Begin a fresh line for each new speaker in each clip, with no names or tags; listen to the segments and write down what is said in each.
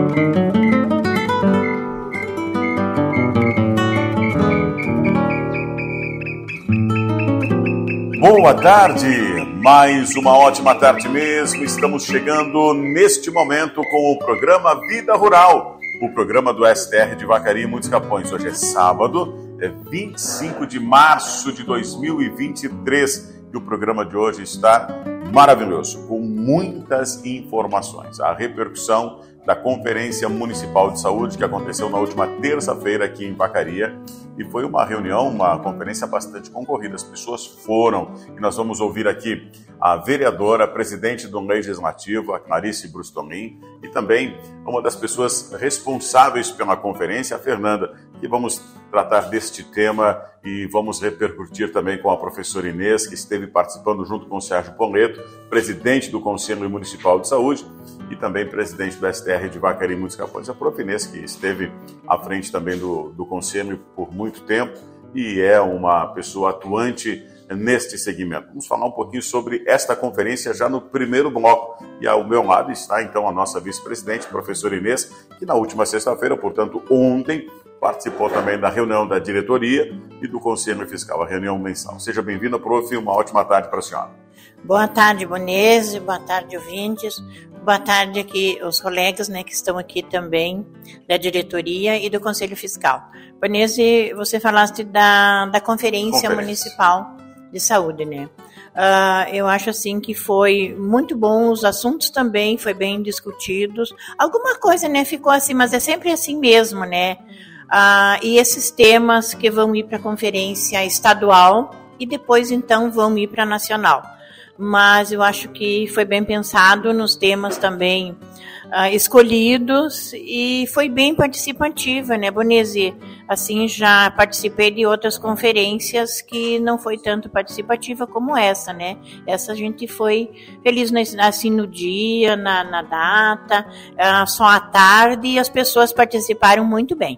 Boa tarde, mais uma ótima tarde mesmo. Estamos chegando neste momento com o programa Vida Rural, o programa do STR de Vacaria e Muitos Capões. Hoje é sábado, é 25 de março de 2023 e o programa de hoje está maravilhoso, com muitas informações. A repercussão da Conferência Municipal de Saúde que aconteceu na última terça-feira aqui em Vacaria. E foi uma reunião, uma conferência bastante concorrida. As pessoas foram e nós vamos ouvir aqui a vereadora, presidente do Legislativo, a Clarice Brustolin, e também uma das pessoas responsáveis pela conferência, a Fernanda, que vamos tratar deste tema e vamos repercutir também com a professora Inês, que esteve participando junto com o Sérgio Poleto, presidente do Conselho Municipal de Saúde e também presidente do STR de Vacaria e Muitos Capões, a prof. Inês, que esteve à frente também do Conselho por muito tempo e é uma pessoa atuante neste segmento. Vamos falar um pouquinho sobre esta conferência já no primeiro bloco. E ao meu lado está então a nossa vice-presidente, professora Inês, que na última sexta-feira, portanto ontem, participou também da reunião da diretoria e do Conselho Fiscal, a reunião mensal. Seja bem-vinda, prof. Uma ótima tarde para a senhora.
Boa tarde, Bonese. Boa tarde, ouvintes. Boa tarde aqui os colegas, né, que estão aqui também da diretoria e do Conselho Fiscal. Bonese, você falaste da Conferência Municipal de Saúde, né? Eu acho assim que foi muito bom, os assuntos também foi bem discutidos. Alguma coisa, né, ficou assim, mas é sempre assim mesmo, né? E esses temas que vão ir para a conferência estadual e depois então vão ir para a nacional. Mas eu acho que foi bem pensado nos temas também escolhidos e foi bem participativa, né, Bonese? Assim, já participei de outras conferências que não foi tanto participativa como essa, né? Essa a gente foi feliz assim no dia, na data, só à tarde e as pessoas participaram muito bem.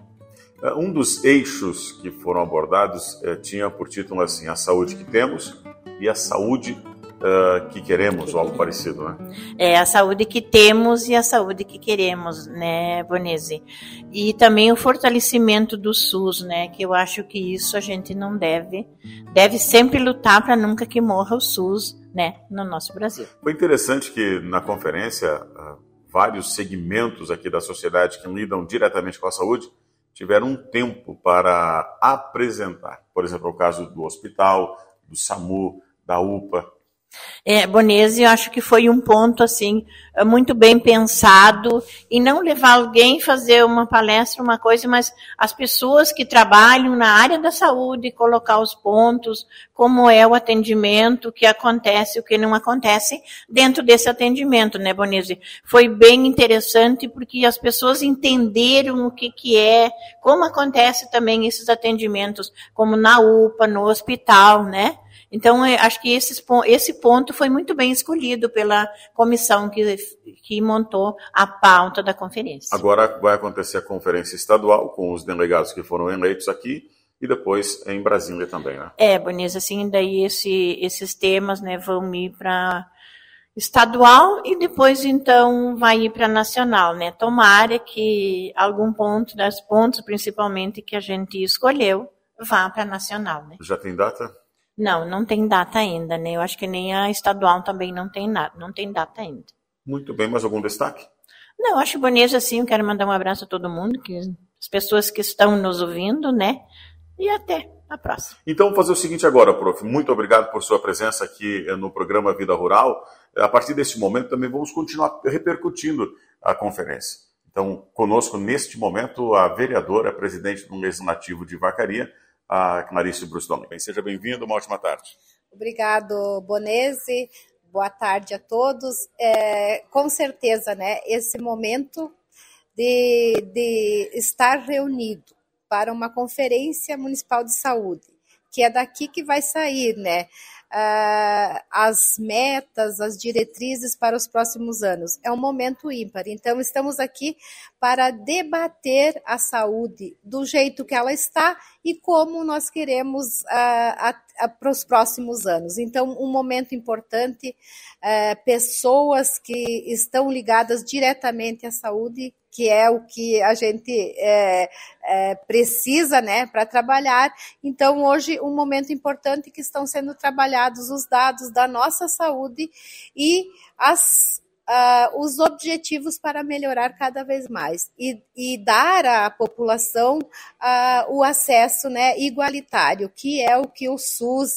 Um dos eixos que foram abordados tinha por título assim, a saúde que temos e a saúde que queremos, ou algo parecido, né? É
a saúde que temos e a saúde que queremos, né, Bonese? E também o fortalecimento do SUS, né, que eu acho que isso a gente não deve sempre lutar para nunca que morra o SUS, né, no nosso Brasil.
Foi interessante que na conferência vários segmentos aqui da sociedade que lidam diretamente com a saúde tiveram um tempo para apresentar. Por exemplo, o caso do hospital, do SAMU, da UPA.
Bonese, eu acho que foi um ponto assim muito bem pensado e não levar alguém fazer uma palestra, uma coisa, mas as pessoas que trabalham na área da saúde, colocar os pontos, como é o atendimento, o que acontece, o que não acontece dentro desse atendimento, né, Bonese? Foi bem interessante porque as pessoas entenderam o que é, como acontece também esses atendimentos, como na UPA, no hospital, né? Então, acho que esse ponto foi muito bem escolhido pela comissão que montou a pauta da conferência.
Agora vai acontecer a conferência estadual com os delegados que foram eleitos aqui e depois em Brasília também, né?
Bonesa, assim, daí esses temas, né, vão ir para estadual e depois, então, vai ir para nacional, né? Tomara que algum ponto, das pontos principalmente que a gente escolheu, vá para nacional, né?
Já tem data?
Não tem data ainda, né? Eu acho que nem a estadual também não tem data ainda.
Muito bem, mais algum destaque?
Não, acho bonito assim, eu quero mandar um abraço a todo mundo, as pessoas que estão nos ouvindo, né? E até a próxima.
Então, vamos fazer o seguinte agora, prof. Muito obrigado por sua presença aqui no programa Vida Rural. A partir deste momento também vamos continuar repercutindo a conferência. Então, conosco neste momento a vereadora, a presidente do Legislativo de Vacaria, a Clarice Brustolin. Seja bem-vindo, uma ótima tarde.
Obrigado, Bonese. Boa tarde a todos. Com certeza, né, esse momento de estar reunido para uma conferência municipal de saúde, que é daqui que vai sair, né, as metas, as diretrizes para os próximos anos. É um momento ímpar. Então, estamos aqui para debater a saúde do jeito que ela está e como nós queremos para os próximos anos. Então, um momento importante, pessoas que estão ligadas diretamente à saúde, que é o que a gente precisa, né, para trabalhar. Então, hoje, um momento importante que estão sendo trabalhados os dados da nossa saúde e os objetivos para melhorar cada vez mais e dar à população o acesso, né, igualitário, que é o que o SUS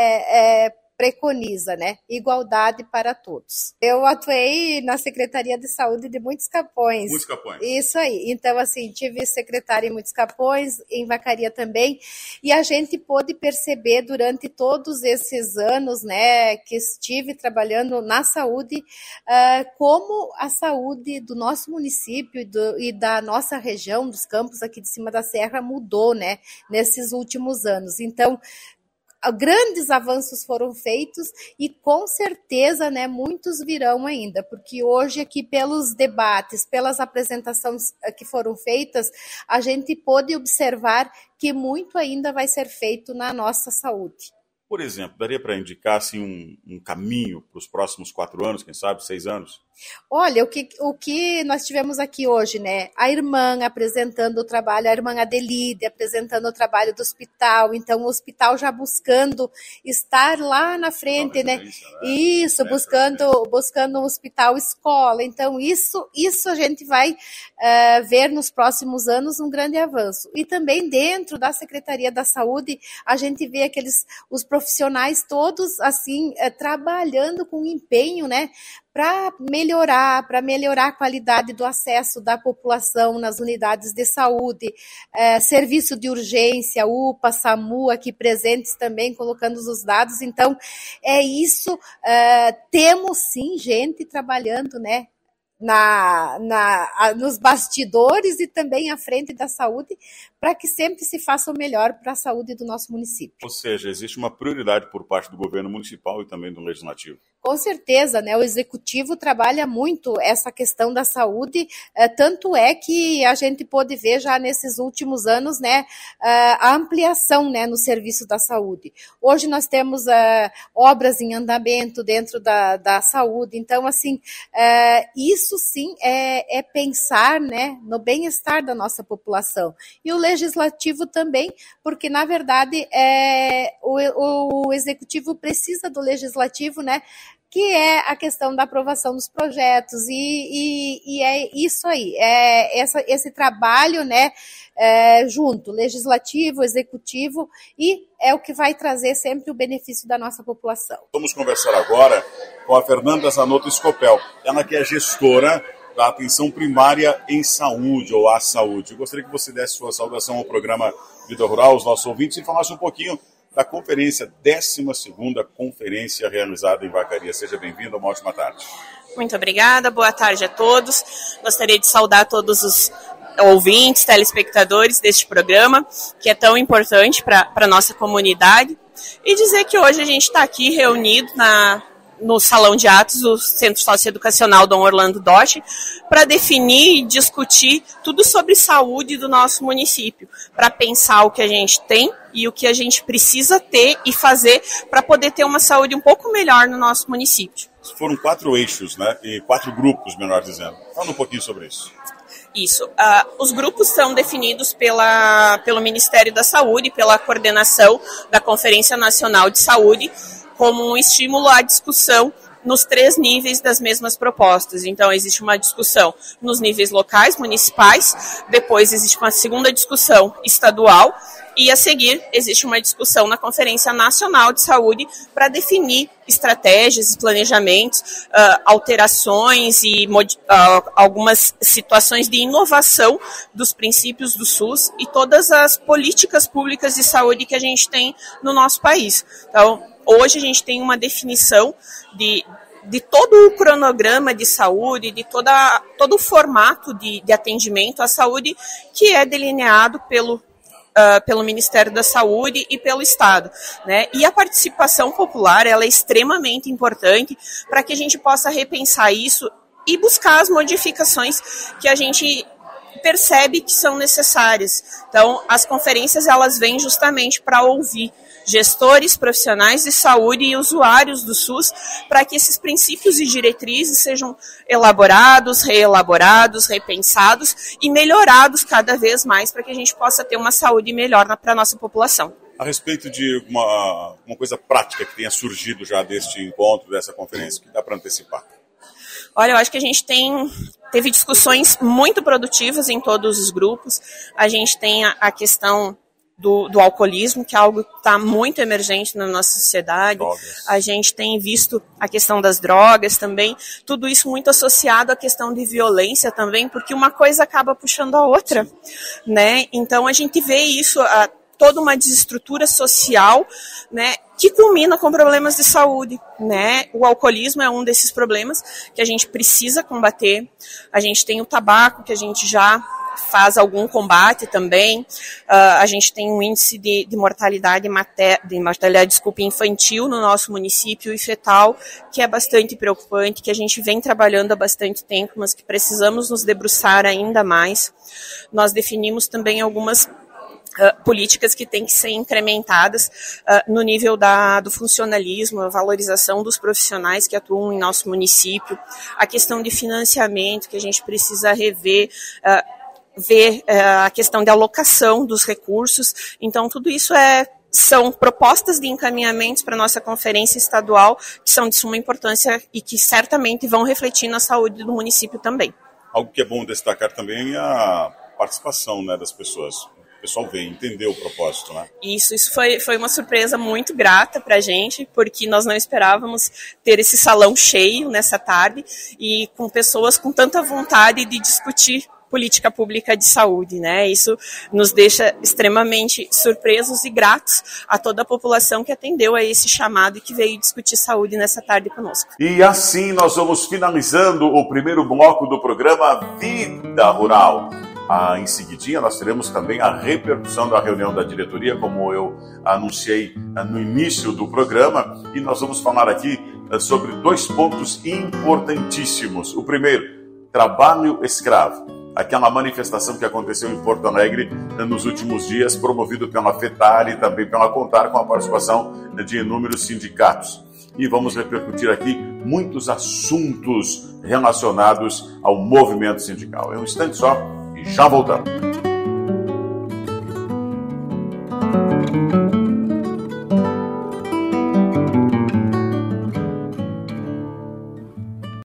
preconiza, né? Igualdade para todos. Eu atuei na Secretaria de Saúde de Muitos Capões.
Muitos Capões.
Isso aí. Então, assim, tive secretária em Muitos Capões, em Vacaria também, e a gente pôde perceber durante todos esses anos, né, que estive trabalhando na saúde, como a saúde do nosso município e da nossa região, dos campos aqui de cima da serra, mudou, né, nesses últimos anos. Então, grandes avanços foram feitos e com certeza, né, muitos virão ainda, porque hoje aqui pelos debates, pelas apresentações que foram feitas, a gente pôde observar que muito ainda vai ser feito na nossa saúde.
Por exemplo, daria para indicar assim, um caminho para os próximos 4 anos, quem sabe 6 anos?
Olha, o que nós tivemos aqui hoje, né? A irmã apresentando o trabalho, a irmã Adelide apresentando o trabalho do hospital, então o hospital já buscando estar lá na frente, né? Isso, buscando um hospital escola. Então, isso a gente vai ver nos próximos anos um grande avanço. E também dentro da Secretaria da Saúde, a gente vê os profissionais todos, assim, trabalhando com empenho, né? Para melhorar a qualidade do acesso da população nas unidades de saúde, serviço de urgência, UPA, SAMU aqui presentes também, colocando os dados. Então, é isso, temos sim gente trabalhando, né, nos bastidores e também à frente da saúde, para que sempre se faça o melhor para a saúde do nosso município.
Ou seja, existe uma prioridade por parte do governo municipal e também do legislativo.
Com certeza, né? O executivo trabalha muito essa questão da saúde, tanto é que a gente pôde ver já nesses últimos anos, né, a ampliação, né, no serviço da saúde. Hoje nós temos obras em andamento dentro da saúde, então, assim, isso sim é pensar, né, no bem-estar da nossa população. E o legislativo também, porque, na verdade, o executivo precisa do legislativo, né, que é a questão da aprovação dos projetos, e é isso aí, esse trabalho, né, junto, legislativo, executivo, e é o que vai trazer sempre o benefício da nossa população.
Vamos conversar agora com a Fernanda Zanotto Scopel, ela que é gestora da atenção primária em saúde, ou à saúde. Eu gostaria que você desse sua saudação ao programa Vida Rural, aos nossos ouvintes, e falasse um pouquinho da conferência, 12ª conferência realizada em Vacaria. Seja bem-vindo, uma ótima tarde.
Muito obrigada, boa tarde a todos. Gostaria de saudar todos os ouvintes, telespectadores deste programa, que é tão importante para a nossa comunidade, e dizer que hoje a gente está aqui reunido no Salão de Atos do Centro Socioeducacional Dom Orlando Dotti, para definir e discutir tudo sobre saúde do nosso município, para pensar o que a gente tem e o que a gente precisa ter e fazer para poder ter uma saúde um pouco melhor no nosso município.
Foram 4 eixos, né? E 4 grupos, melhor dizendo. Fala um pouquinho sobre isso.
Isso. Os grupos são definidos pelo Ministério da Saúde, pela coordenação da Conferência Nacional de Saúde, como um estímulo à discussão nos 3 níveis das mesmas propostas. Então, existe uma discussão nos níveis locais, municipais, depois existe uma segunda discussão estadual, e a seguir existe uma discussão na Conferência Nacional de Saúde para definir estratégias, planejamentos, alterações e algumas situações de inovação dos princípios do SUS e todas as políticas públicas de saúde que a gente tem no nosso país. Então, hoje a gente tem uma definição de todo o cronograma de saúde, de todo o formato de atendimento à saúde que é delineado pelo Ministério da Saúde e pelo Estado, né? E a participação popular, ela é extremamente importante para que a gente possa repensar isso e buscar as modificações que a gente percebe que são necessárias. Então, as conferências elas vêm justamente para ouvir gestores, profissionais de saúde e usuários do SUS, para que esses princípios e diretrizes sejam elaborados, reelaborados, repensados e melhorados cada vez mais, para que a gente possa ter uma saúde melhor para a nossa população.
A respeito de uma coisa prática que tenha surgido já deste encontro, dessa conferência, que dá para antecipar?
Olha, eu acho que a gente teve discussões muito produtivas em todos os grupos. A gente tem a questão do alcoolismo, que é algo que está muito emergente na nossa sociedade.
Drogas.
A gente tem visto a questão das drogas também, tudo isso muito associado à questão de violência também, porque uma coisa acaba puxando a outra, né? Então a gente vê isso, toda uma desestrutura social, né, que culmina com problemas de saúde, né? O alcoolismo é um desses problemas que a gente precisa combater. A gente tem o tabaco, que a gente já faz algum combate também. A gente tem um índice de mortalidade infantil no nosso município e fetal, que é bastante preocupante, que a gente vem trabalhando há bastante tempo, mas que precisamos nos debruçar ainda mais. Nós definimos também algumas políticas que têm que ser incrementadas no nível do funcionalismo, a valorização dos profissionais que atuam em nosso município, a questão de financiamento, que a gente precisa rever, ver a questão de alocação dos recursos. Então, tudo isso são propostas de encaminhamentos para a nossa conferência estadual, que são de suma importância e que certamente vão refletir na saúde do município também.
Algo que é bom destacar também é a participação, né, das pessoas. O pessoal vem entender o propósito, né? Isso
foi uma surpresa muito grata para a gente, porque nós não esperávamos ter esse salão cheio nessa tarde e com pessoas com tanta vontade de discutir política pública de saúde, né? Isso nos deixa extremamente surpresos e gratos a toda a população que atendeu a esse chamado e que veio discutir saúde nessa tarde conosco.
E assim nós vamos finalizando o primeiro bloco do programa Vida Rural. Em seguidinha nós teremos também a repercussão da reunião da diretoria, como eu anunciei no início do programa, e nós vamos falar aqui sobre 2 pontos importantíssimos. O primeiro, trabalho escravo. Aquela manifestação que aconteceu em Porto Alegre nos últimos dias, promovido pela FETAR e também pela CONTAR, com a participação de inúmeros sindicatos. E vamos repercutir aqui muitos assuntos relacionados ao movimento sindical. É um instante só e já voltamos.